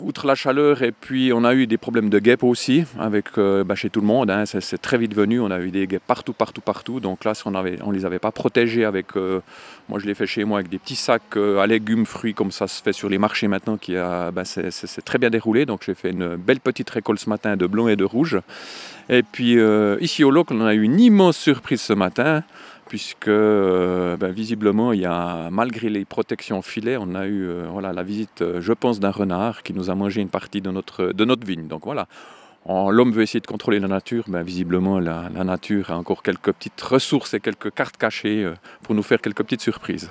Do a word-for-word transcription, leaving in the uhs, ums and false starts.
outre la chaleur, et puis on a eu des problèmes de guêpes aussi, avec, euh, bah, chez tout le monde, hein, c'est, c'est très vite venu, on a eu des guêpes partout, partout, partout, donc là, si on avait, on les avait pas protégés avec, euh, moi je l'ai fait chez moi avec des petits sacs euh, à légumes, fruits, comme ça se fait sur les marchés maintenant, qui a, bah, c'est, c'est, c'est très bien déroulé, donc j'ai fait une belle petite récolte ce matin de blond et de rouge. Et puis euh, ici au local, on a eu une immense surprise ce matin, puisque euh, ben, visiblement, il y a, malgré les protections filets, on a eu euh, voilà, la visite, euh, je pense, d'un renard qui nous a mangé une partie de notre, de notre vigne. Donc voilà, En- l'homme veut essayer de contrôler la nature, ben, visiblement, la, la nature a encore quelques petites ressources et quelques cartes cachées euh, pour nous faire quelques petites surprises.